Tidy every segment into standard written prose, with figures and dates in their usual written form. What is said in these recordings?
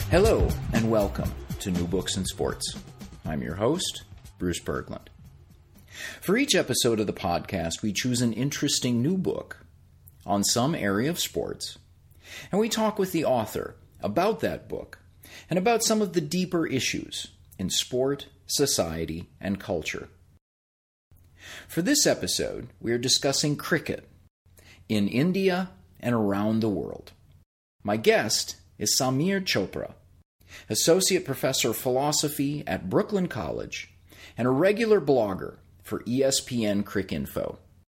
Hello, and welcome to New Books in Sports. I'm your host, Bruce Berglund. For each episode of the podcast, we choose an interesting new book on some area of sports, and we talk with the author about that book and about some of the deeper issues in sport, society, and culture. For this episode, we are discussing cricket in India and around the world. My guest is Samir Chopra, Associate Professor of Philosophy at Brooklyn College and a regular blogger for ESPN Cricinfo.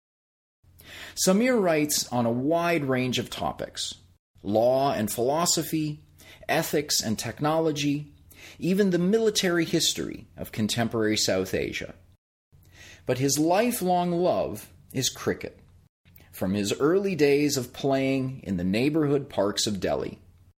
Samir writes on a wide range of topics: law and philosophy, ethics and technology, even the military history of contemporary South Asia. But his lifelong love is cricket, from his early days of playing in the neighborhood parks of Delhi.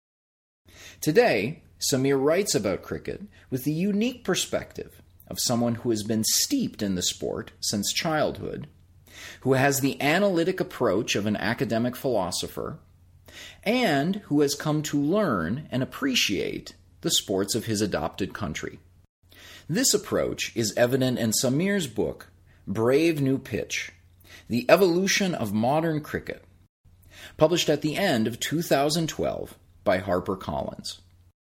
Today, Samir writes about cricket with the unique perspective of someone who has been steeped in the sport since childhood, who has the analytic approach of an academic philosopher, and who has come to learn and appreciate the sports of his adopted country. This approach is evident in Samir's book, Brave New Pitch: The Evolution of Modern Cricket, published at the end of 2012 by HarperCollins.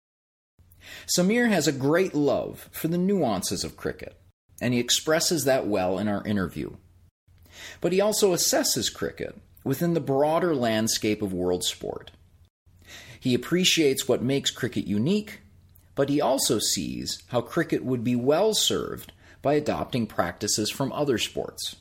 Samir has a great love for the nuances of cricket, and he expresses that well in our interview. But he also assesses cricket within the broader landscape of world sport. He appreciates what makes cricket unique, but he also sees how cricket would be well served by adopting practices from other sports.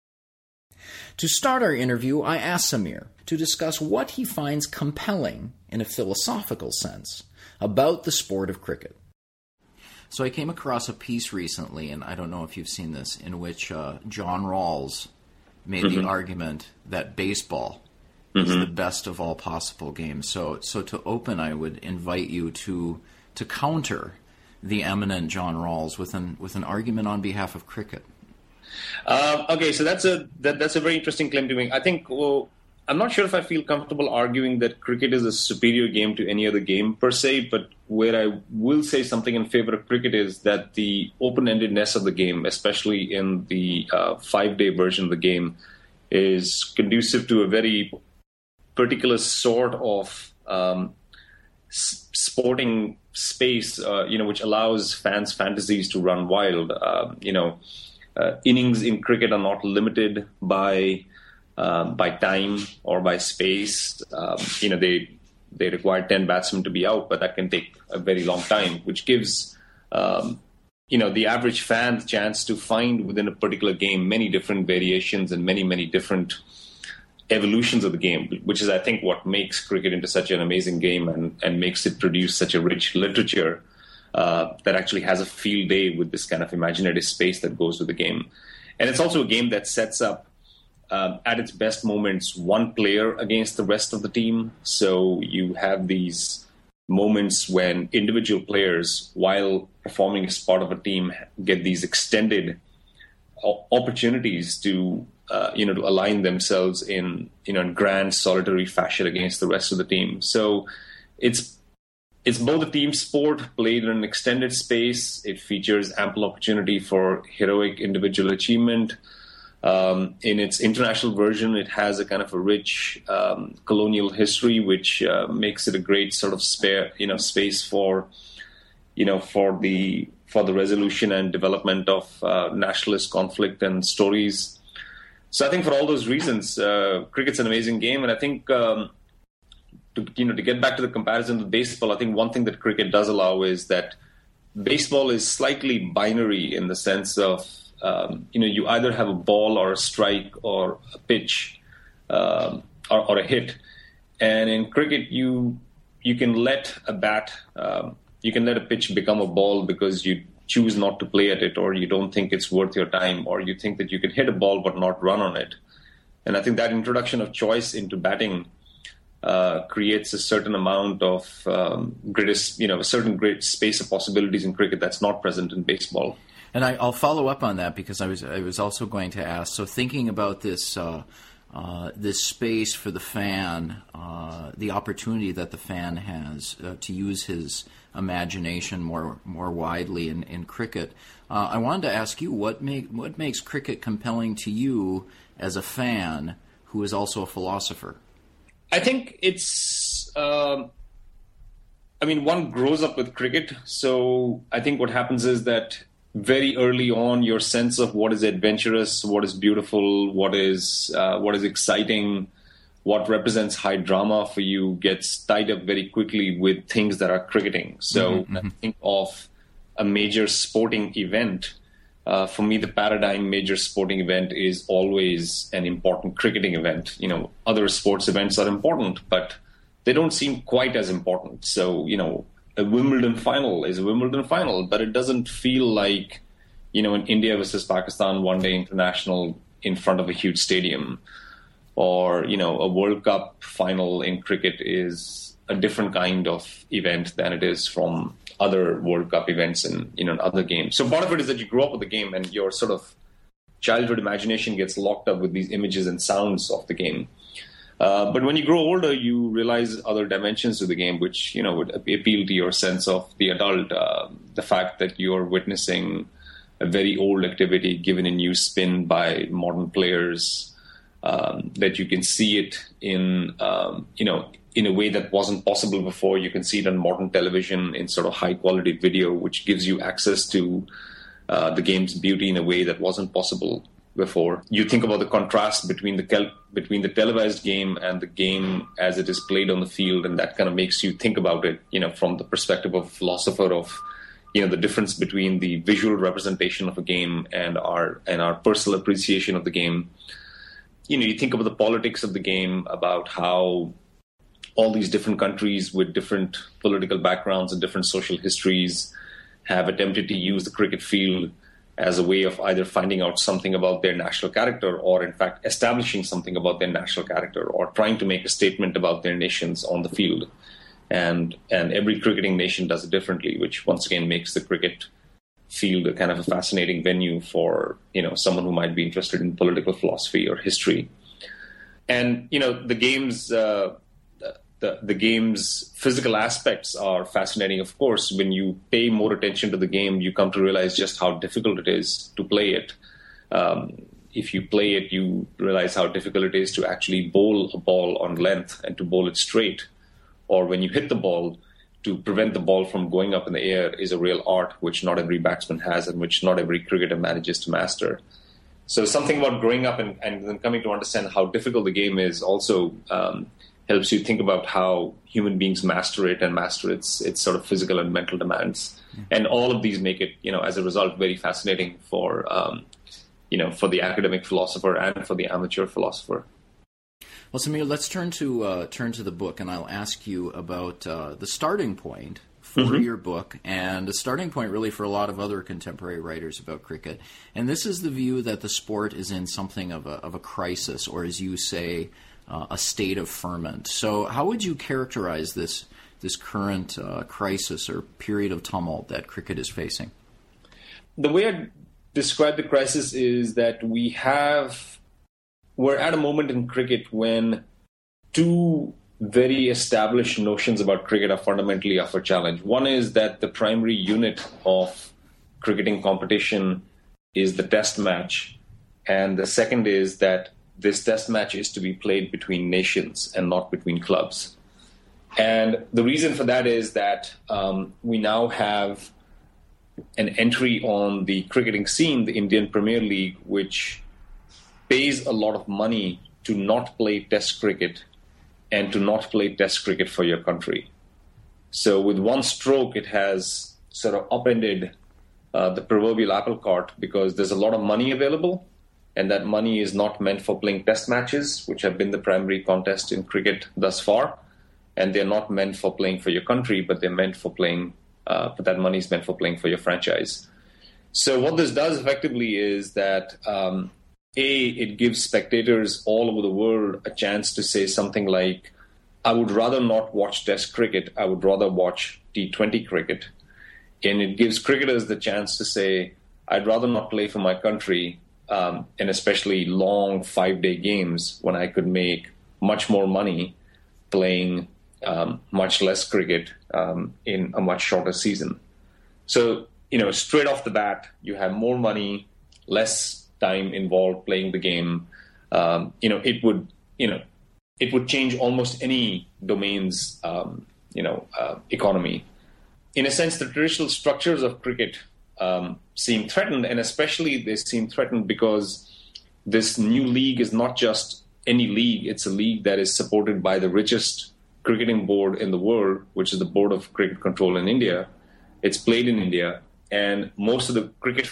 To start our interview, I asked Samir to discuss what he finds compelling in a philosophical sense about the sport of cricket. So I came across a piece recently, and I don't know if you've seen this, in which John Rawls made the argument that baseball is the best of all possible games. So to open, I would invite you to counter the eminent John Rawls with an argument on behalf of cricket. Okay, so that's a very interesting claim to make. I think I'm not sure if I feel comfortable arguing that cricket is a superior game to any other game per se, but where I will say something in favor of cricket is that the open-endedness of the game, especially in the 5-day version of the game, is conducive to a very particular sort of sporting space, which allows fans' fantasies to run wild. Innings in cricket are not limited by time or by space. They require 10 batsmen to be out, but that can take a very long time, which gives the average fan the chance to find within a particular game many different variations and many different evolutions of the game, which is, I think, what makes cricket into such an amazing game and makes it produce such a rich literature that actually has a field day with this kind of imaginative space that goes with the game. And it's also a game that sets up, at its best moments, one player against the rest of the team. So you have these moments when individual players, while performing as part of a team, get these extended opportunities to align themselves in grand solitary fashion against the rest of the team. So it's both a team sport played in an extended space. It features ample opportunity for heroic individual achievement. In its international version, it has a kind of a rich colonial history, which makes it a great sort of space for the resolution and development of nationalist conflict and stories. So I think for all those reasons, cricket's an amazing game, and I think to get back to the comparison with baseball, I think one thing that cricket does allow is that baseball is slightly binary in the sense of you either have a ball or a strike or a pitch or a hit, and in cricket you can let a pitch become a ball because you choose not to play at it, or you don't think it's worth your time, or you think that you can hit a ball but not run on it. And I think that introduction of choice into batting creates a certain amount of a certain great space of possibilities in cricket that's not present in baseball. And I'll follow up on that, because I was also going to ask, so thinking about this this space for the fan, the opportunity that the fan has to use his imagination more widely in cricket. I wanted to ask you, what makes cricket compelling to you as a fan who is also a philosopher? I think it's, one grows up with cricket. So I think what happens is that very early on, your sense of what is adventurous, what is beautiful, what is exciting, what represents high drama for you gets tied up very quickly with things that are cricketing. So when I think of a major sporting event, for me, the paradigm major sporting event is always an important cricketing event. Other sports events are important, but they don't seem quite as important. So, a Wimbledon final is a Wimbledon final, but it doesn't feel like, an India versus Pakistan one-day international in front of a huge stadium, or, a World Cup final in cricket is a different kind of event than it is from other World Cup events and, other games. So part of it is that you grow up with the game and your sort of childhood imagination gets locked up with these images and sounds of the game. But when you grow older, you realize other dimensions to the game, which, would appeal to your sense of the adult. The fact that you're witnessing a very old activity given a new spin by modern players, that you can see it in a way that wasn't possible before. You can see it on modern television in sort of high quality video, which gives you access to the game's beauty in a way that wasn't possible before. You think about the contrast between the televised game and the game as it is played on the field, and that kind of makes you think about it, from the perspective of a philosopher of, the difference between the visual representation of a game and our personal appreciation of the game. You think about the politics of the game, about how all these different countries with different political backgrounds and different social histories have attempted to use the cricket field as a way of either finding out something about their national character or, in fact, establishing something about their national character or trying to make a statement about their nations on the field. And every cricketing nation does it differently, which once again makes the cricket field a kind of a fascinating venue for, someone who might be interested in political philosophy or history. And, the game's physical aspects are fascinating. Of course, when you pay more attention to the game, you come to realize just how difficult it is to play it. If you play it, you realize how difficult it is to actually bowl a ball on length and to bowl it straight. Or when you hit the ball, to prevent the ball from going up in the air is a real art, which not every batsman has and which not every cricketer manages to master. So something about growing up and then coming to understand how difficult the game is also helps you think about how human beings master it and master its sort of physical and mental demands. And all of these make it, as a result, very fascinating for, for the academic philosopher and for the amateur philosopher. Well, Samir, let's turn to the book, and I'll ask you about the starting point for your book, and a starting point really for a lot of other contemporary writers about cricket. And this is the view that the sport is in something of a crisis, or as you say, a state of ferment. So how would you characterize this current crisis or period of tumult that cricket is facing? The way I describe the crisis is that we're at a moment in cricket when two very established notions about cricket are fundamentally up for challenge. One is that the primary unit of cricketing competition is the test match. And the second is that this test match is to be played between nations and not between clubs. And the reason for that is that we now have an entry on the cricketing scene, the Indian Premier League, which pays a lot of money to not play test cricket and to not play test cricket for your country. So with one stroke, it has sort of upended the proverbial apple cart, because there's a lot of money available, and that money is not meant for playing test matches, which have been the primary contest in cricket thus far. And they're not meant for playing for your country, but they're meant for playing, but that money is meant for playing for your franchise. So what this does effectively is that, it gives spectators all over the world a chance to say something like, I would rather not watch test cricket, I would rather watch T20 cricket. And it gives cricketers the chance to say, I'd rather not play for my country, and especially long 5-day games when I could make much more money playing much less cricket in a much shorter season. So, straight off the bat, you have more money, less time involved playing the game. It would change almost any domain's, economy. In a sense, the traditional structures of cricket seem threatened, and especially they seem threatened because this new league is not just any league. It's a league that is supported by the richest cricketing board in the world, which is the Board of Cricket Control in India. It's played in India, and most of the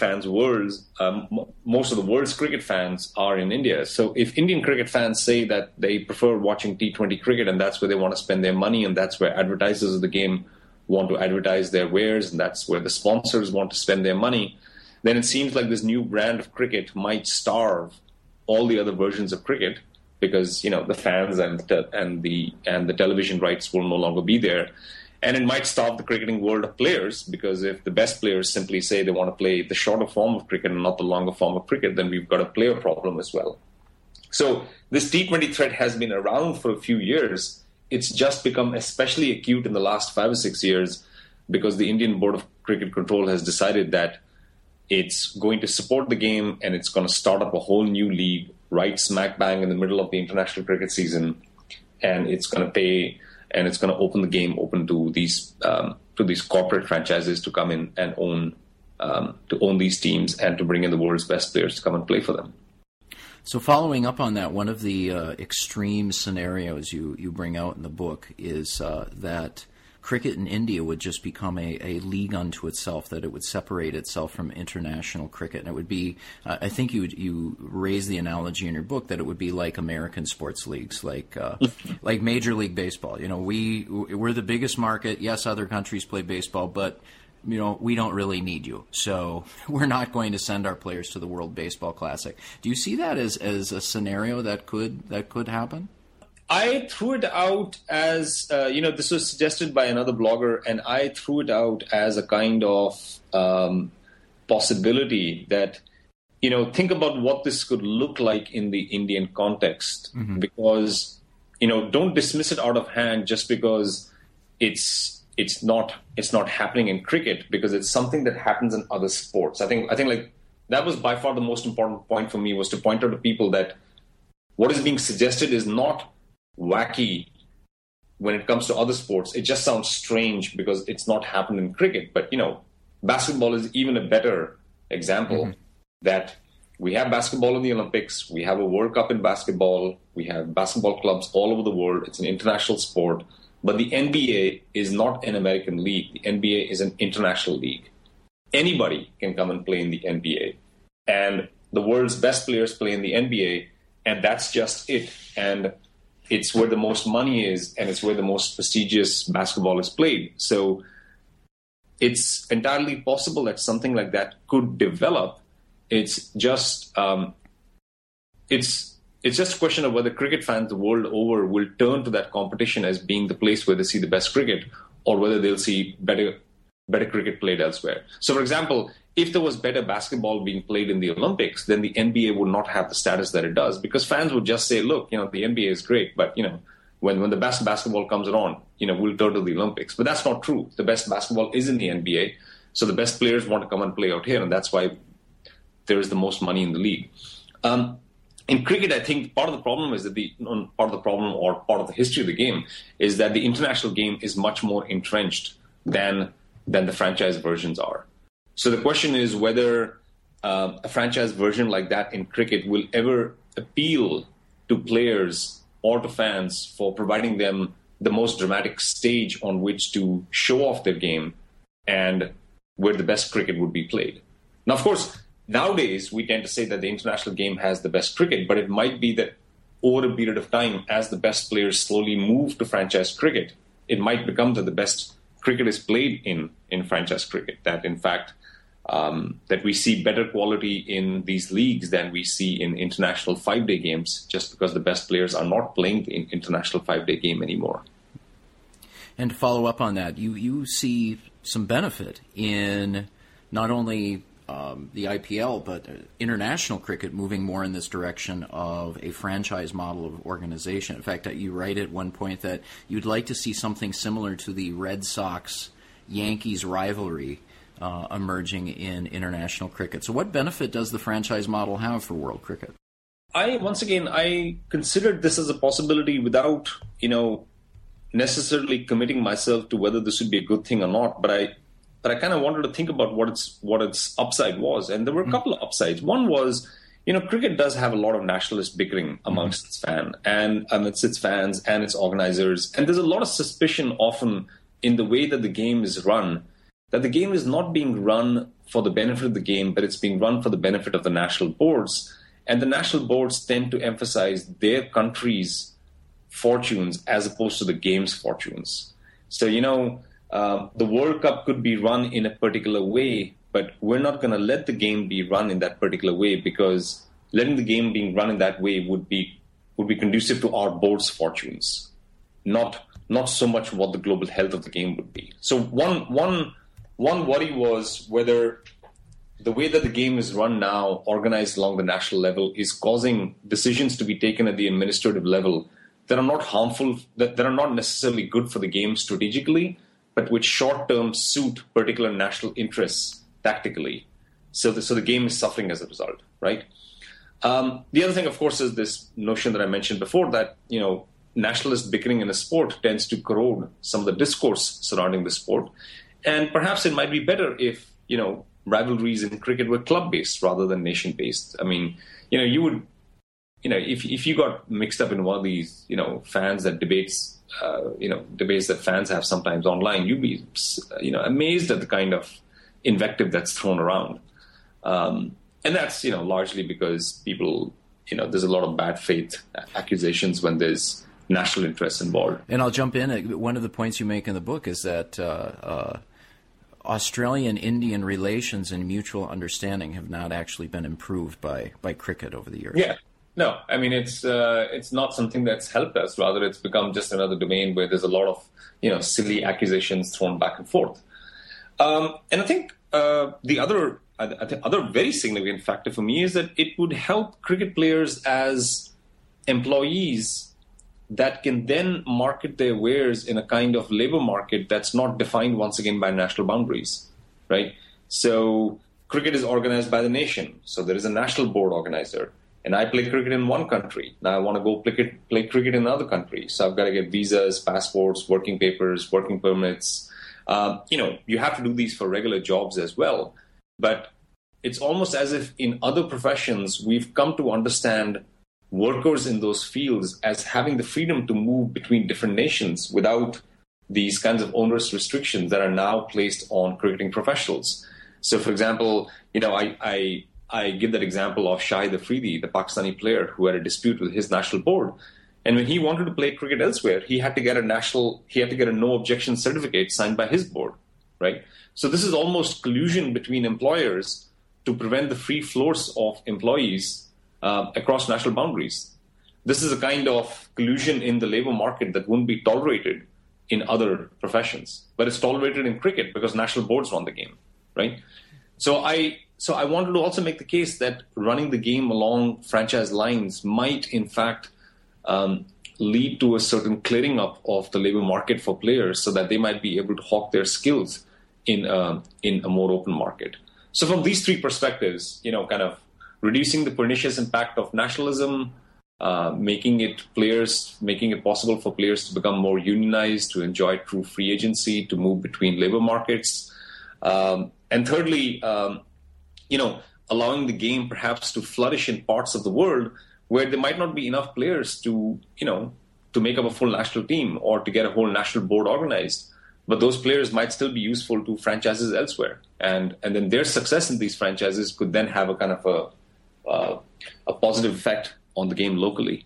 world's cricket fans are in India. So if Indian cricket fans say that they prefer watching T20 cricket and that's where they want to spend their money, and that's where advertisers of the game want to advertise their wares, and that's where the sponsors want to spend their money, then it seems like this new brand of cricket might starve all the other versions of cricket, because the fans and the television rights will no longer be there. And it might starve the cricketing world of players, because if the best players simply say they want to play the shorter form of cricket and not the longer form of cricket, then we've got a player problem as well. So this T20 threat has been around for a few years. It's just become especially acute in the last 5 or 6 years, because the Indian Board of Cricket Control has decided that it's going to support the game and it's going to start up a whole new league right smack bang in the middle of the international cricket season, and it's going to pay, and it's going to open the game open to these corporate franchises to come in and own these teams, and to bring in the world's best players to come and play for them. So following up on that, one of the extreme scenarios you bring out in the book is that cricket in India would just become a league unto itself, that it would separate itself from international cricket. And it would be, I think you raise the analogy in your book that it would be like American sports leagues, like Major League Baseball. We're the biggest market. Yes, other countries play baseball, but we don't really need you. So we're not going to send our players to the World Baseball Classic. Do you see that as a scenario that could happen? I threw it out as, this was suggested by another blogger, and I threw it out as a kind of possibility that, think about what this could look like in the Indian context, because, don't dismiss it out of hand just because it's not happening in cricket, because it's something that happens in other sports. I think like that was by far the most important point for me, was to point out to people that what is being suggested is not wacky when it comes to other sports. It just sounds strange because it's not happened in cricket. But, basketball is even a better example, that we have basketball in the Olympics, we have a World Cup in basketball, we have basketball clubs all over the world, it's an international sport. But the NBA is not an American league. The NBA is an international league. Anybody can come and play in the NBA. And the world's best players play in the NBA, and that's just it. And it's where the most money is, and it's where the most prestigious basketball is played. So it's entirely possible that something like that could develop. It's just it's just a question of whether cricket fans the world over will turn to that competition as being the place where they see the best cricket, or whether they'll see better cricket played elsewhere. So, for example, if there was better basketball being played in the Olympics, then the NBA would not have the status that it does, because fans would just say, look, the NBA is great, but, when the best basketball comes around, we'll turn to the Olympics. But that's not true. The best basketball is in the NBA, so the best players want to come and play out here, and that's why there is the most money in the league. In cricket, I think part of the problem is that part of the history of the game is that the international game is much more entrenched than the franchise versions are. So the question is whether a franchise version like that in cricket will ever appeal to players or to fans for providing them the most dramatic stage on which to show off their game and where the best cricket would be played. Now, of course, nowadays we tend to say that the international game has the best cricket, but it might be that over a period of time, as the best players slowly move to franchise cricket, it might become that the best cricket is played in franchise cricket, that in fact that we see better quality in these leagues than we see in international 5-day games, just because the best players are not playing the international 5-day game anymore. And to follow up on that, you see some benefit in not only the IPL, but international cricket moving more in this direction of a franchise model of organization. In fact, you write at one point that you'd like to see something similar to the Red Sox-Yankees rivalry emerging in international cricket. So what benefit does the franchise model have for world cricket? I considered this as a possibility without, necessarily committing myself to whether this would be a good thing or not. But I kind of wanted to think about what its upside was, and there were a couple of upsides. One was, cricket does have a lot of nationalist bickering amongst its fans and its organizers, and there's a lot of suspicion often in the way that the game is run, that the game is not being run for the benefit of the game, but it's being run for the benefit of the national boards. And the national boards tend to emphasize their country's fortunes as opposed to the game's fortunes. So, the World Cup could be run in a particular way, but we're not going to let the game be run in that particular way, because letting the game being run in that way would be conducive to our board's fortunes, not so much what the global health of the game would be. So one worry was whether the way that the game is run now, organized along the national level, is causing decisions to be taken at the administrative level that are not harmful, that are not necessarily good for the game strategically, but which short-term suit particular national interests tactically. So the game is suffering as a result, right? The other thing, of course, is this notion that I mentioned before, that, nationalist bickering in a sport tends to corrode some of the discourse surrounding the sport. And perhaps it might be better if, rivalries in cricket were club-based rather than nation-based. I mean, you would, if you got mixed up in one of these, fans that debates that fans have sometimes online, you'd be, amazed at the kind of invective that's thrown around. And that's, largely because people, there's a lot of bad faith accusations when there's national interests involved. And I'll jump in. One of the points you make in the book is that Australian-Indian relations and mutual understanding have not actually been improved by cricket over the years. Yeah. No, I mean, it's not something that's helped us. Rather, it's become just another domain where there's a lot of, silly accusations thrown back and forth. And I think the other very significant factor for me is that it would help cricket players as employees that can then market their wares in a kind of labor market that's not defined once again by national boundaries, right? So cricket is organized by the nation. So there is a national board organizer. And I play cricket in one country. Now I want to go play cricket in another country. So I've got to get visas, passports, working papers, working permits. You have to do these for regular jobs as well. But it's almost as if in other professions, we've come to understand workers in those fields as having the freedom to move between different nations without these kinds of onerous restrictions that are now placed on cricketing professionals. So, for example, I give that example of Shahid Afridi, the Pakistani player who had a dispute with his national board. And when he wanted to play cricket elsewhere, he had to get a no objection certificate signed by his board, right? So this is almost collusion between employers to prevent the free flows of employees across national boundaries. This is a kind of collusion in the labor market that wouldn't be tolerated in other professions, but it's tolerated in cricket because national boards run the game, right? So I wanted to also make the case that running the game along franchise lines might, in fact, lead to a certain clearing up of the labor market for players so that they might be able to hawk their skills in a more open market. So from these three perspectives, kind of reducing the pernicious impact of nationalism, making it possible for players to become more unionized, to enjoy true free agency, to move between labor markets. And thirdly, allowing the game perhaps to flourish in parts of the world where there might not be enough players to make up a full national team or to get a whole national board organized. But those players might still be useful to franchises elsewhere. And then their success in these franchises could then have a kind of a positive effect on the game locally.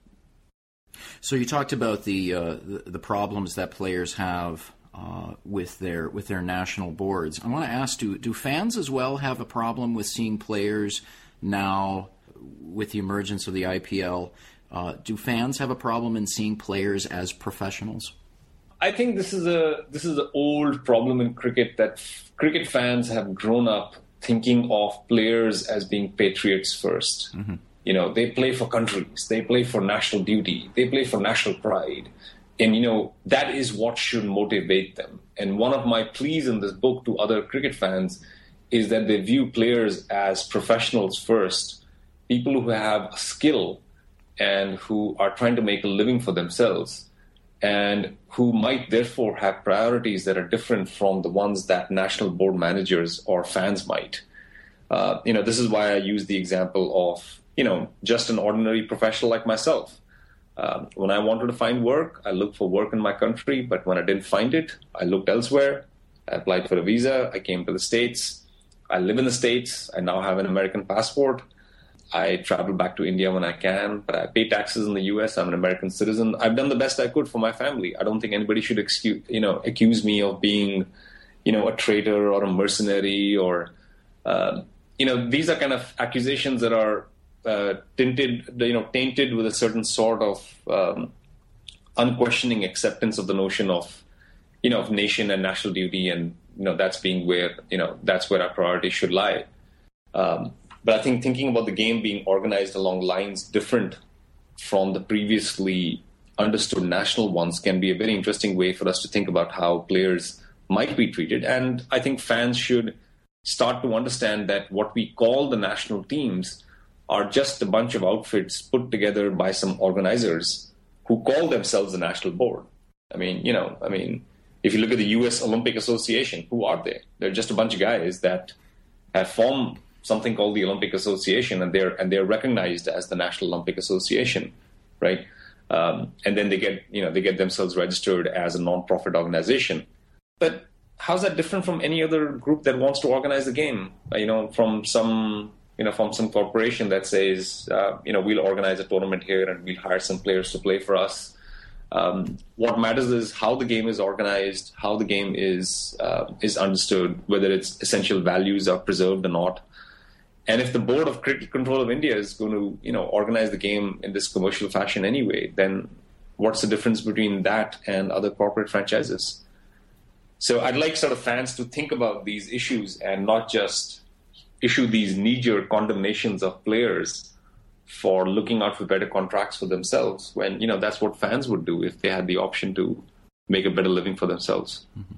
So you talked about the problems that players have with their national boards. I want to ask, do fans as well have a problem with seeing players now with the emergence of the IPL? Do fans have a problem in seeing players as professionals? I think this is an old problem in cricket, that cricket fans have grown up thinking of players as being patriots first. Mm-hmm. You know, they play for countries, they play for national duty, they play for national pride. And, you know, that is what should motivate them. And one of my pleas in this book to other cricket fans is that they view players as professionals first, people who have a skill and who are trying to make a living for themselves, and who might therefore have priorities that are different from the ones that national board managers or fans might. You know, this is why I use the example of, you know, just an ordinary professional like myself. When I wanted to find work, I looked for work in my country, but when I didn't find it, I looked elsewhere. I applied for a visa. I came to the States. I live in the States. I now have an American passport. I travel back to India when I can, but I pay taxes in the U.S. I'm an American citizen. I've done the best I could for my family. I don't think anybody should accuse me of being, you know, a traitor or a mercenary or, you know, these are kind of accusations that are tainted with a certain sort of unquestioning acceptance of the notion of, you know, of nation and national duty, and, you know, that's being where, you know, that's where our priorities should lie. But I think thinking about the game being organized along lines different from the previously understood national ones can be a very interesting way for us to think about how players might be treated. And I think fans should start to understand that what we call the national teams are just a bunch of outfits put together by some organizers who call themselves the national board. I mean, if you look at the U.S. Olympic Association, who are they? They're just a bunch of guys that have formed something called the Olympic Association, and they're recognized as the National Olympic Association, right? And then they get themselves registered as a non-profit organization. But how's that different from any other group that wants to organize the game? From some corporation that says, we'll organize a tournament here and we'll hire some players to play for us. What matters is how the game is organized, how the game is understood, whether its essential values are preserved or not. And if the Board of Cricket Control of India is going to, organize the game in this commercial fashion anyway, then what's the difference between that and other corporate franchises? So I'd like sort of fans to think about these issues and not just issue these knee-jerk condemnations of players for looking out for better contracts for themselves, when, that's what fans would do if they had the option to make a better living for themselves. Mm-hmm.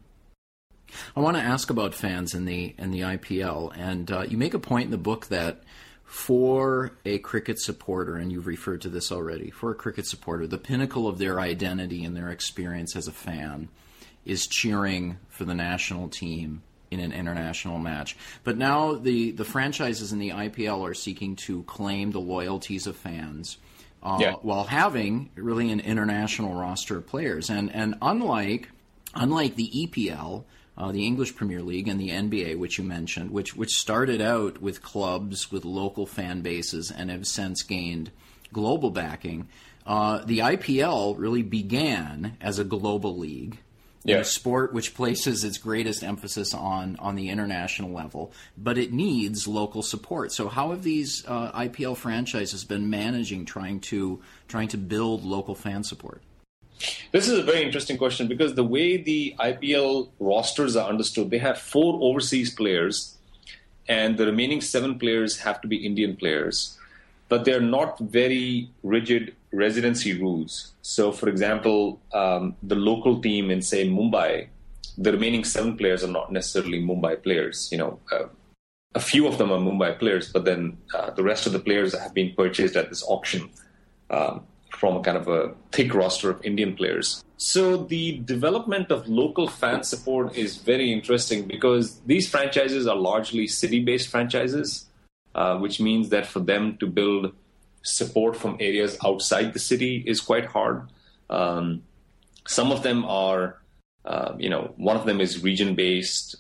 I want to ask about fans in the IPL, and you make a point in the book that for a cricket supporter, and you've referred to this already, for a cricket supporter, the pinnacle of their identity and their experience as a fan is cheering for the national team in an international match. But now the franchises in the IPL are seeking to claim the loyalties of fans while having really an international roster of players. And unlike the EPL, the English Premier League, and the NBA, which you mentioned, which started out with clubs with local fan bases and have since gained global backing, the IPL really began as a global league. Yeah. A sport which places its greatest emphasis on the international level, but it needs local support. So how have these IPL franchises been managing trying to build local fan support? This is a very interesting question, because the way the IPL rosters are understood, they have 4 overseas players and the remaining 7 players have to be Indian players, but they're not very rigid residency rules. So, for example, the local team in, say, Mumbai, the remaining 7 players are not necessarily Mumbai players. A few of them are Mumbai players, but then the rest of the players have been purchased at this auction from a kind of a thick roster of Indian players. So the development of local fan support is very interesting, because these franchises are largely city-based franchises, which means that for them to build support from areas outside the city is quite hard. Some of them are, one of them is region-based,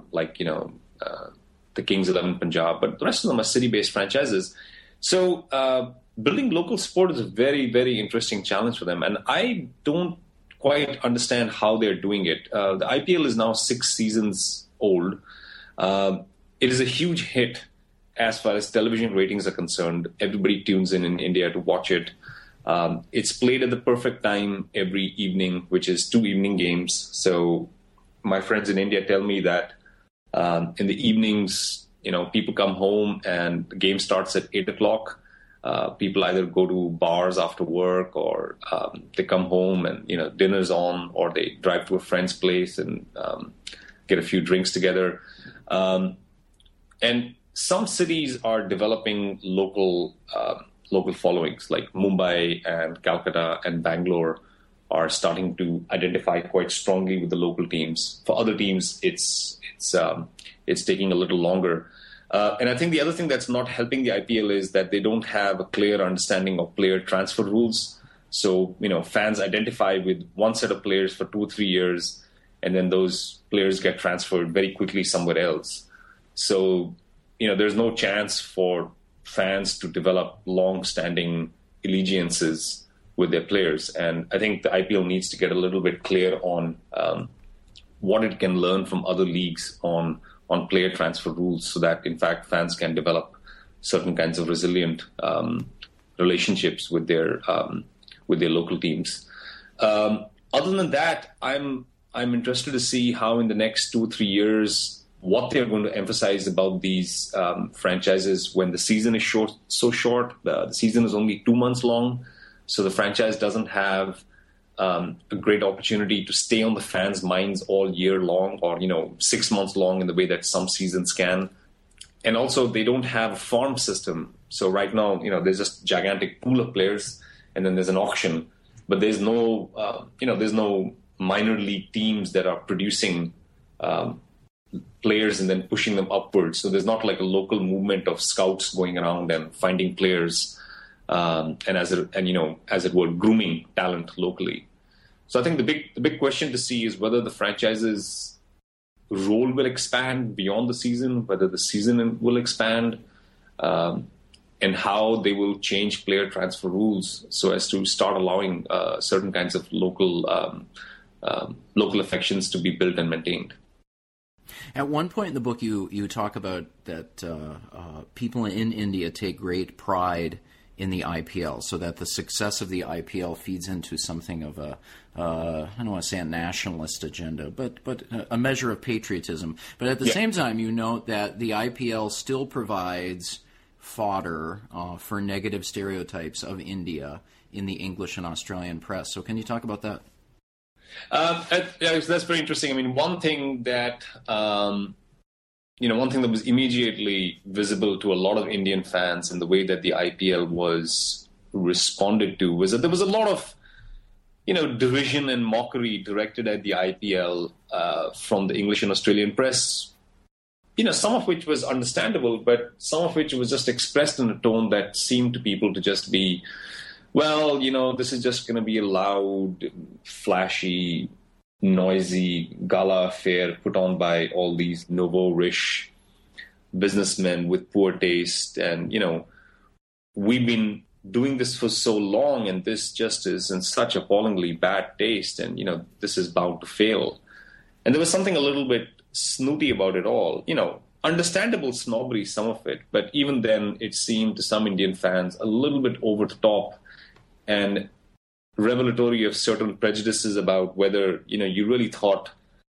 the Kings 11 Punjab, but the rest of them are city-based franchises. So building local support is a very, very interesting challenge for them. And I don't quite understand how they're doing it. The IPL is now 6 seasons old. It is a huge hit as far as television ratings are concerned. Everybody tunes in India to watch it. It's played at the perfect time every evening, which is 2 evening games. So my friends in India tell me that in the evenings, people come home and the game starts at 8 o'clock. People either go to bars after work, or they come home and dinner's on, or they drive to a friend's place and get a few drinks together. And some cities are developing local followings, like Mumbai and Calcutta and Bangalore are starting to identify quite strongly with the local teams. For other teams, it's taking a little longer. And I think the other thing that's not helping the IPL is that they don't have a clear understanding of player transfer rules. So, fans identify with one set of players for 2 or 3 years, and then those players get transferred very quickly somewhere else. So, there's no chance for fans to develop long-standing allegiances with their players. And I think the IPL needs to get a little bit clear on what it can learn from other leagues on player transfer rules, so that, in fact, fans can develop certain kinds of resilient relationships with their local teams. Other than that, I'm interested to see how in the next 2 or 3 years what they're going to emphasize about these franchises when the season is so short. The season is only 2 months long, so the franchise doesn't have a great opportunity to stay on the fans' minds all year long, or 6 months long in the way that some seasons can. And also, they don't have a farm system. So right now, there's just a gigantic pool of players, and then there's an auction. But there's no minor league teams that are producing players and then pushing them upwards. So there's not like a local movement of scouts going around and finding players. And as it were, grooming talent locally. So I think the big question to see is whether the franchise's role will expand beyond the season, whether the season will expand, and how they will change player transfer rules so as to start allowing certain kinds of local affections to be built and maintained. At one point in the book, you talk about that people in India take great pride in the IPL, so that the success of the IPL feeds into something of I don't want to say a nationalist agenda, but a measure of patriotism. But at the same time, you note that the IPL still provides fodder for negative stereotypes of India in the English and Australian press. So can you talk about that? That's very interesting. I mean, one thing that was immediately visible to a lot of Indian fans in the way that the IPL was responded to was that there was a lot of, derision and mockery directed at the IPL from the English and Australian press. Some of which was understandable, but some of which was just expressed in a tone that seemed to people to just be, well, this is just going to be a loud, flashy, noisy gala affair put on by all these nouveau-riche businessmen with poor taste. And, we've been doing this for so long, and this just is in such appallingly bad taste, and, this is bound to fail. And there was something a little bit snooty about it all. Understandable snobbery, some of it, but even then it seemed to some Indian fans a little bit over the top and revelatory of certain prejudices about whether, you really thought,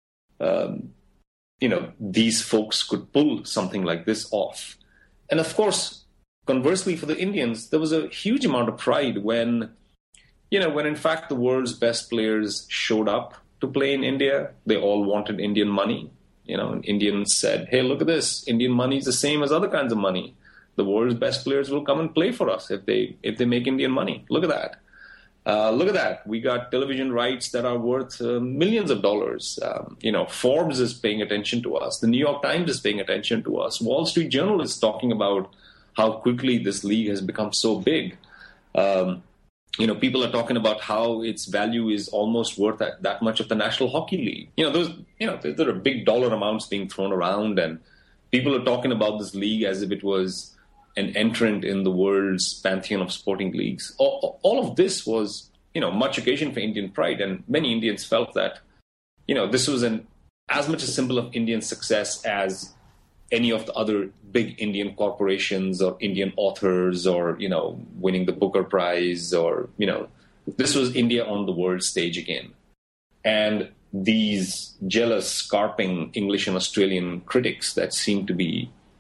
these folks could pull something like this off. And of course, conversely, for the Indians, there was a huge amount of pride when in fact the world's best players showed up to play in India. They all wanted Indian money. And Indians said, hey, look at this. Indian money is the same as other kinds of money. The world's best players will come and play for us if they make Indian money. Look at that. Look at that. We got television rights that are worth millions of dollars. Forbes is paying attention to us. The New York Times is paying attention to us. Wall Street Journal is talking about how quickly this league has become so big. People are talking about how its value is almost worth that much of the National Hockey League. There are big dollar amounts being thrown around, and people are talking about this league as if it was an entrant in the world's pantheon of sporting leagues. All of this was, much occasion for Indian pride, and many Indians felt that, this was as much a symbol of Indian success as any of the other big Indian corporations or Indian authors or, winning the Booker Prize or, this was India on the world stage again. And these jealous, carping English and Australian critics that seemed to be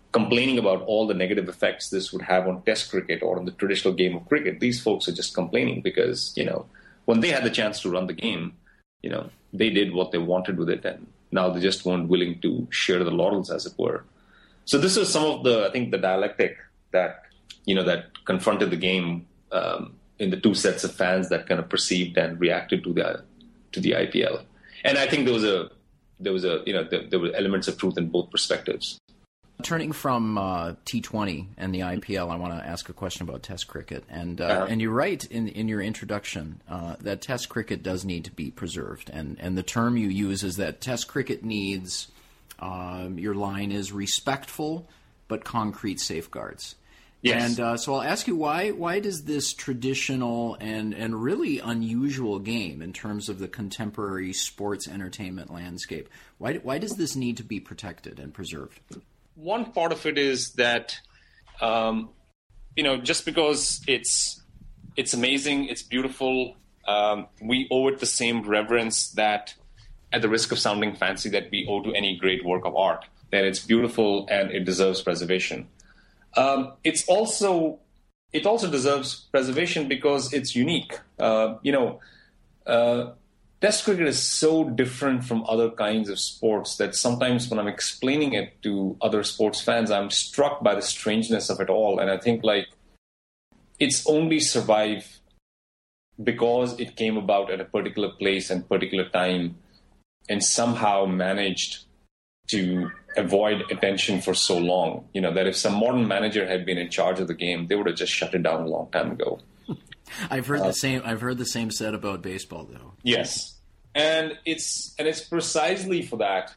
complaining about all the negative effects this would have on Test cricket or on the traditional game of cricket. These folks are just complaining because, when they had the chance to run the game, they did what they wanted with it, and now they just weren't willing to share the laurels, as it were. So this is some of the dialectic that, that confronted the game in the two sets of fans that kind of perceived and reacted to the IPL. And I think there were elements of truth in both perspectives. Turning from T20 and the IPL, I want to ask a question about Test cricket. And you write in your introduction that Test cricket does need to be preserved. And the term you use is that Test cricket needs, your line is, respectful but concrete safeguards. Yes. And so I'll ask you, why does this traditional and really unusual game in terms of the contemporary sports entertainment landscape, why does this need to be protected and preserved? One part of it is that, just because it's amazing, it's beautiful, we owe it the same reverence that, at the risk of sounding fancy, that we owe to any great work of art, that it's beautiful and it deserves preservation. It also deserves preservation because it's unique. Test cricket is so different from other kinds of sports that sometimes when I'm explaining it to other sports fans, I'm struck by the strangeness of it all. And I think it's only survived because it came about at a particular place and particular time and somehow managed to avoid attention for so long. That if some modern manager had been in charge of the game, they would have just shut it down a long time ago. I've heard the same said about baseball, though. Yes, and it's precisely for that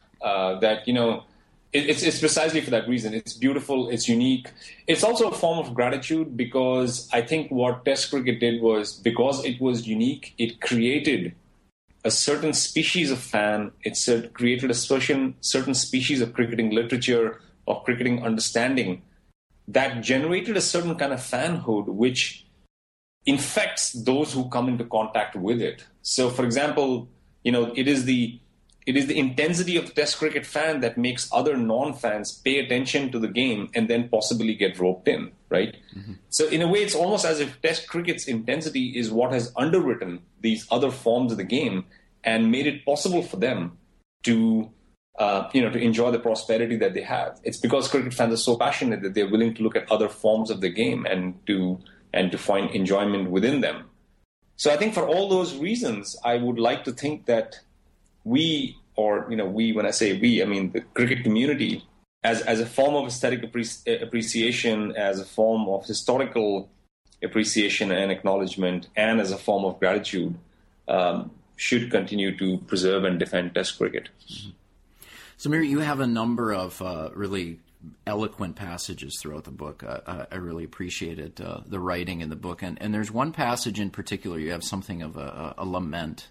it's precisely for that reason. It's beautiful. It's unique. It's also a form of gratitude because I think what Test cricket did was, because it was unique, it created a certain species of fan. It created a certain species of cricketing literature, of cricketing understanding that generated a certain kind of fanhood, which infects those who come into contact with it. So, for example, it is the intensity of the Test cricket fan that makes other non-fans pay attention to the game and then possibly get roped in, right? Mm-hmm. So, in a way, it's almost as if Test cricket's intensity is what has underwritten these other forms of the game and made it possible for them to enjoy the prosperity that they have. It's because cricket fans are so passionate that they're willing to look at other forms of the game and to find enjoyment within them. So I think for all those reasons, I would like to think that we, when I say we, I mean the cricket community, as a form of aesthetic appreciation, as a form of historical appreciation and acknowledgement, and as a form of gratitude, should continue to preserve and defend Test cricket. Mm-hmm. Samir, you have a number of really eloquent passages throughout the book. I really appreciated the writing in the book, and there's one passage in particular. You have something of a lament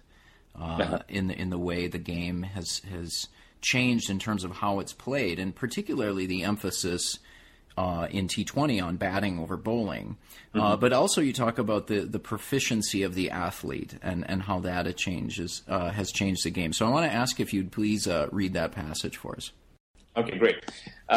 in the way the game has changed in terms of how it's played, and particularly the emphasis in T20 on batting over bowling. Mm-hmm. But also you talk about the proficiency of the athlete and how that has changed the game. So I want to ask if you'd please read that passage for us. Okay, great.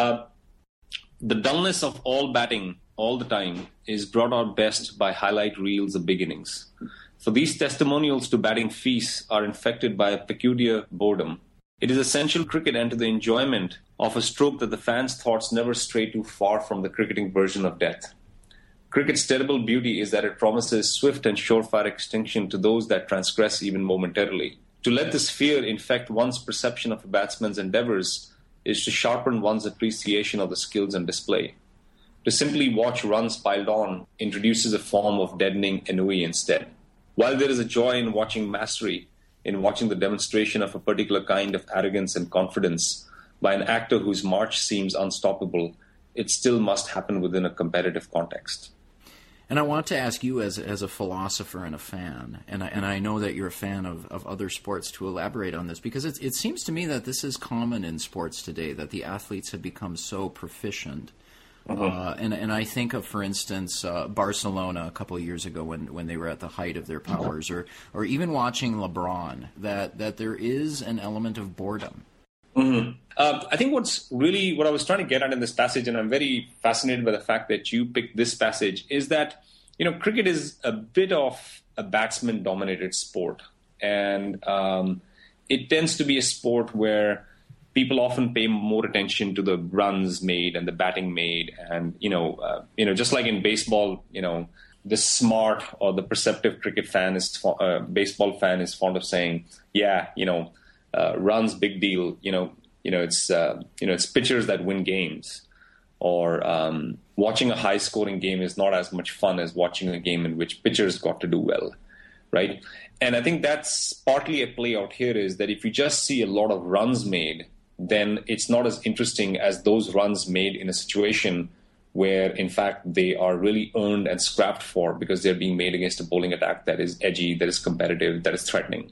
The dullness of all batting all the time is brought out best by highlight reels of beginnings. For these testimonials to batting feasts are infected by a peculiar boredom. It is essential cricket and to the enjoyment of a stroke that the fans' thoughts never stray too far from the cricketing version of death. Cricket's terrible beauty is that it promises swift and surefire extinction to those that transgress even momentarily. To let this fear infect one's perception of a batsman's endeavors is to sharpen one's appreciation of the skills on display. To simply watch runs piled on introduces a form of deadening ennui instead. While there is a joy in watching mastery, in watching the demonstration of a particular kind of arrogance and confidence by an actor whose march seems unstoppable, it still must happen within a competitive context. And I want to ask you as a philosopher and a fan, and I know that you're a fan of other sports, to elaborate on this, because it seems to me that this is common in sports today, that the athletes have become so proficient. Mm-hmm. And I think of, for instance, Barcelona a couple of years ago when they were at the height of their powers, mm-hmm. or even watching LeBron, that there is an element of boredom. Mm-hmm. I think what I was trying to get at in this passage, and I'm very fascinated by the fact that you picked this passage, is that, cricket is a bit of a batsman-dominated sport. And it tends to be a sport where people often pay more attention to the runs made and the batting made. And, just like in baseball, the smart or the perceptive baseball fan is fond of saying, runs, big deal. It's pitchers that win games. Or watching a high-scoring game is not as much fun as watching a game in which pitchers got to do well, right? And I think that's partly a play out here, is that if you just see a lot of runs made, then it's not as interesting as those runs made in a situation where, in fact, they are really earned and scrapped for because they're being made against a bowling attack that is edgy, that is competitive, that is threatening.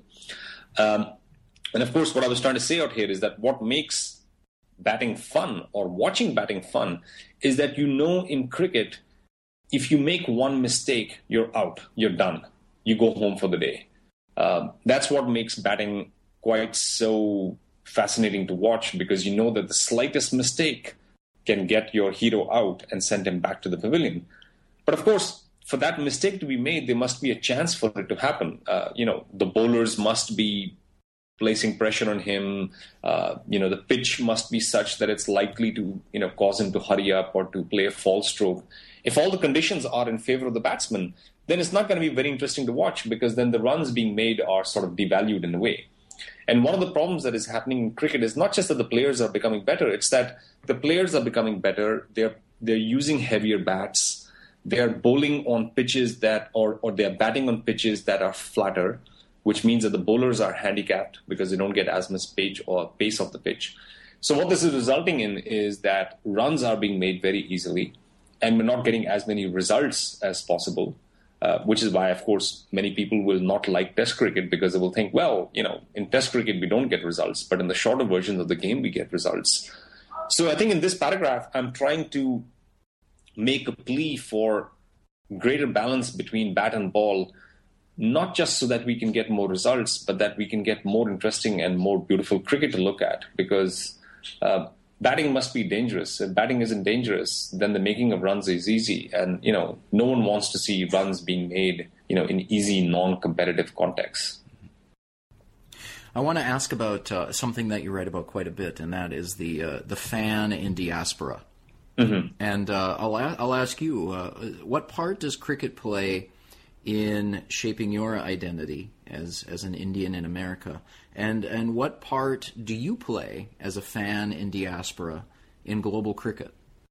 And of course, what I was trying to say out here is that what makes batting fun or watching batting fun is that, in cricket, if you make one mistake, you're out, you're done. You go home for the day. That's what makes batting quite so fascinating to watch, because that the slightest mistake can get your hero out and send him back to the pavilion. But of course, for that mistake to be made, there must be a chance for it to happen. The bowlers must be placing pressure on him. The pitch must be such that it's likely to, cause him to hurry up or to play a false stroke. If all the conditions are in favor of the batsman, then it's not going to be very interesting to watch, because then the runs being made are sort of devalued in a way. And one of the problems that is happening in cricket is not just that the players are becoming better, it's that the players are becoming better, they're using heavier bats, they're bowling on pitches or they're batting on pitches that are flatter, which means that the bowlers are handicapped because they don't get as much pace of the pitch. So what this is resulting in is that runs are being made very easily, and we're not getting as many results as possible. Which is why, of course, many people will not like Test cricket, because they will think, well, in Test cricket we don't get results, but in the shorter versions of the game we get results. So I think in this paragraph, I'm trying to make a plea for greater balance between bat and ball, not just so that we can get more results, but that we can get more interesting and more beautiful cricket to look at, because batting must be dangerous. If batting isn't dangerous, then the making of runs is easy. And, no one wants to see runs being made, in easy, non-competitive contexts. I want to ask about something that you write about quite a bit, and that is the fan in diaspora. Mm-hmm. And I'll ask you, what part does cricket play in shaping your identity as an Indian in America? And what part do you play as a fan in diaspora in global cricket?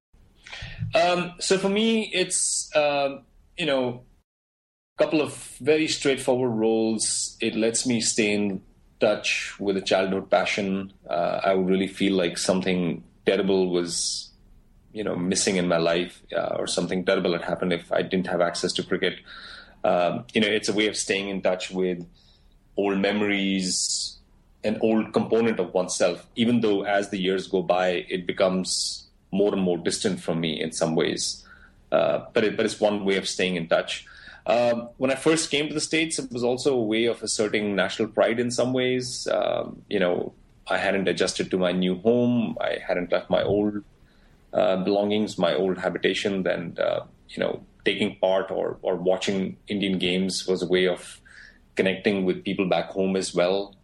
So for me, it's, a couple of very straightforward roles. It lets me stay in touch with a childhood passion. I would really feel like something terrible was, missing in my life, or something terrible had happened if I didn't have access to cricket. It's a way of staying in touch with old memories, an old component of oneself, even though as the years go by, it becomes more and more distant from me in some ways. But it's one way of staying in touch. When I first came to the States, it was also a way of asserting national pride in some ways. I hadn't adjusted to my new home. I hadn't left my old belongings, my old habitation. And, taking part or watching Indian games was a way of connecting with people back home as well.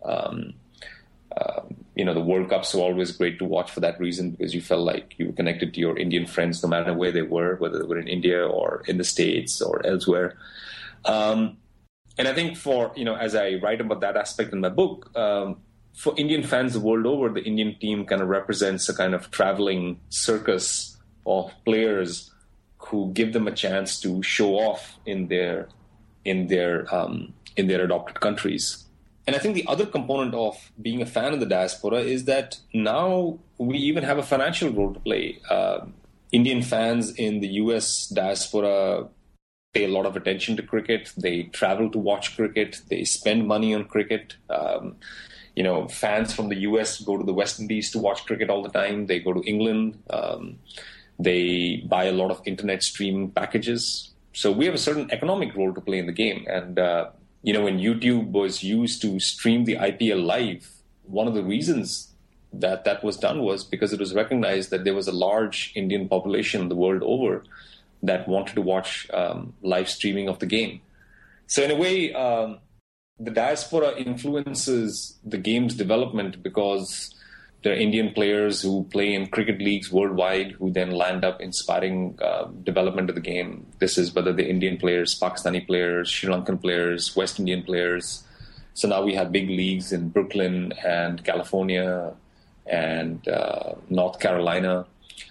The World Cups were always great to watch for that reason, because you felt like you were connected to your Indian friends no matter where they were, whether they were in India or in the States or elsewhere. And I think as I write about that aspect in my book, for Indian fans the world over, the Indian team kind of represents a kind of traveling circus of players who give them a chance to show off in their adopted countries. And I think the other component of being a fan of the diaspora is that now we even have a financial role to play. Indian fans in the US diaspora pay a lot of attention to cricket. They travel to watch cricket. They spend money on cricket. Fans from the US go to the West Indies to watch cricket all the time. They go to England. They buy a lot of internet streaming packages. So we have a certain economic role to play in the game. And, when YouTube was used to stream the IPL live, one of the reasons that was done was because it was recognized that there was a large Indian population the world over that wanted to watch live streaming of the game. So in a way, the diaspora influences the game's development because there are Indian players who play in cricket leagues worldwide who then land up inspiring development of the game. This is whether the Indian players, Pakistani players, Sri Lankan players, West Indian players. So now we have big leagues in Brooklyn and California and North Carolina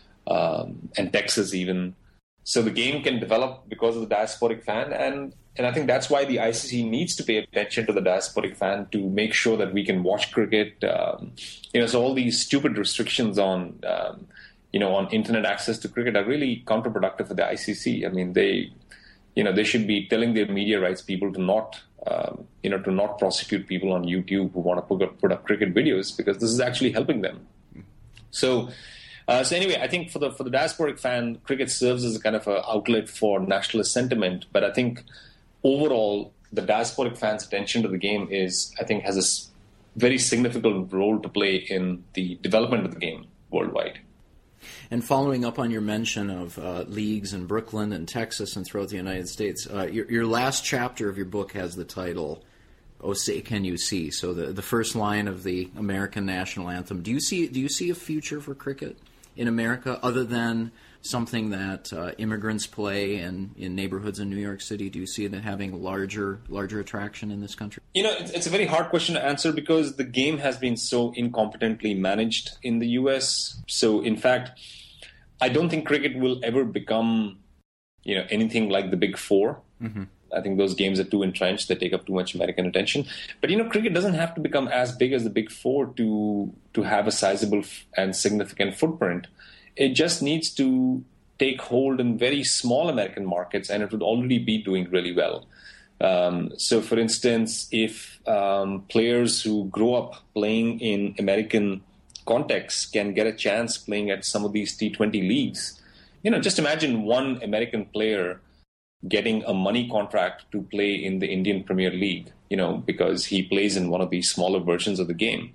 and Texas even. So the game can develop because of the diasporic fan, and I think that's why the ICC needs to pay attention to the diasporic fan to make sure that we can watch cricket. So all these stupid restrictions on internet access to cricket are really counterproductive for the ICC. I mean, they should be telling their media rights people to not prosecute people on YouTube who want to put up cricket videos, because this is actually helping them. So anyway, I think for the diasporic fan, cricket serves as a kind of an outlet for nationalist sentiment. But I think overall, the diasporic fan's attention to the game has a very significant role to play in the development of the game worldwide. And following up on your mention of leagues in Brooklyn and Texas and throughout the United States, your last chapter of your book has the title, "Oh, Say Can You See?" So the first line of the American national anthem. Do you see a future for cricket in America other than something that immigrants play in neighborhoods in New York City? Do you see it having larger attraction in this country? It's a very hard question to answer because the game has been so incompetently managed in the U.S. So, in fact, I don't think cricket will ever become, anything like the Big Four. Mm-hmm. I think those games are too entrenched. They take up too much American attention. But, cricket doesn't have to become as big as the Big Four to have a sizable and significant footprint. It just needs to take hold in very small American markets, and it would already be doing really well. So, for instance, if players who grow up playing in American contexts can get a chance playing at some of these T20 leagues, just imagine one American player getting a money contract to play in the Indian Premier League, because he plays in one of these smaller versions of the game.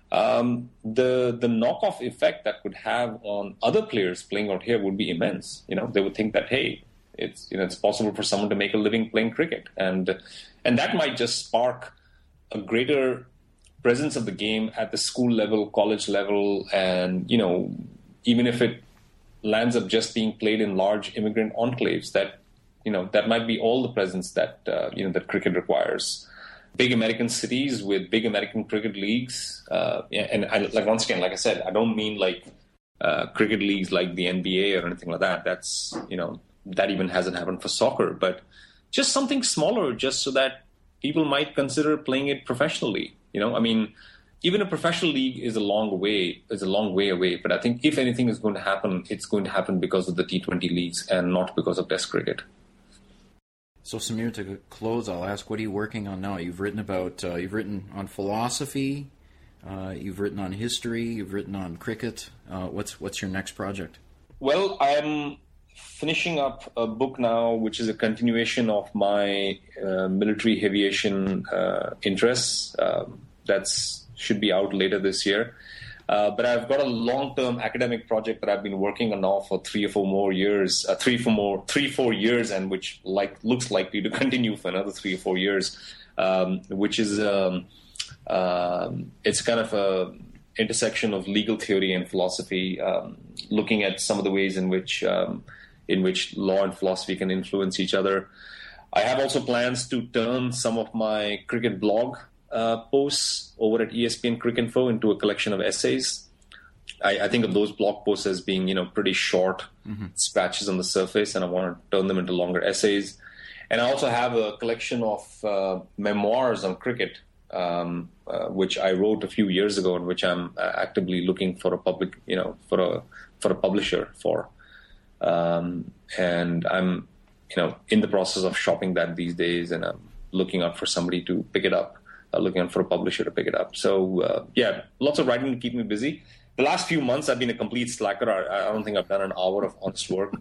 The knockoff effect that could have on other players playing out here would be immense. They would think that, hey, it's possible for someone to make a living playing cricket, and that might just spark a greater presence of the game at the school level, college level, and even if it lands up just being played in large immigrant enclaves, that might be all the presence that that cricket requires. Big American cities with big American cricket leagues, once again, like I said, I don't mean like cricket leagues like the NBA or anything like that. That's that even hasn't happened for soccer, but just something smaller, just so that people might consider playing it professionally. Even a professional league is a long way away. But I think if anything is going to happen, it's going to happen because of the T20 leagues and not because of Test cricket. So, Samir, to close, I'll ask, what are you working on now? You've written on philosophy, you've written on history, you've written on cricket. What's your next project? Well, I'm finishing up a book now, which is a continuation of my military aviation interests. That should be out later this year. But I've got a long-term academic project that I've been working on now for 3 or 4 years, and which looks likely to continue for another 3 or 4 years, which is it's kind of a intersection of legal theory and philosophy, looking at some of the ways in which law and philosophy can influence each other. I have also plans to turn some of my cricket blog posts over at ESPN Cricinfo into a collection of essays. I think of those blog posts as being, pretty short scratches on the surface, and I want to turn them into longer essays. And I also have a collection of memoirs on cricket, which I wrote a few years ago, and which I'm actively looking for a publisher for. And I'm, in the process of shopping that these days, and I'm looking out for somebody to pick it up. Looking out for a publisher to pick it up. So, lots of writing to keep me busy. The last few months, I've been a complete slacker. I don't think I've done an hour of honest work,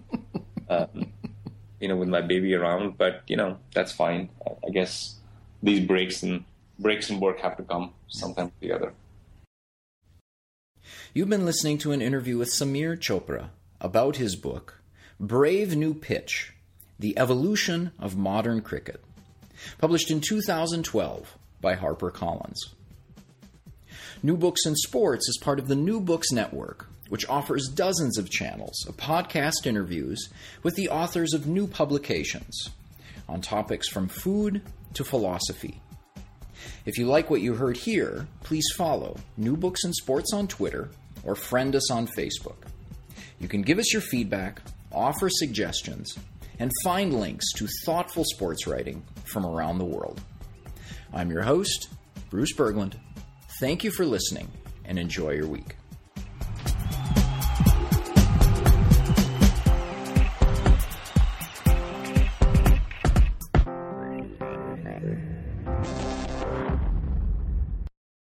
with my baby around. But, that's fine. I guess these breaks in work have to come sometime or the other. You've been listening to an interview with Samir Chopra about his book, Brave New Pitch, The Evolution of Modern Cricket, published in 2012 by HarperCollins. New Books in Sports is part of the New Books Network, which offers dozens of channels of podcast interviews with the authors of new publications on topics from food to philosophy. If you like what you heard here, please follow New Books in Sports on Twitter or friend us on Facebook. You can give us your feedback, offer suggestions, and find links to thoughtful sports writing from around the world. I'm your host, Bruce Berglund. Thank you for listening, and enjoy your week.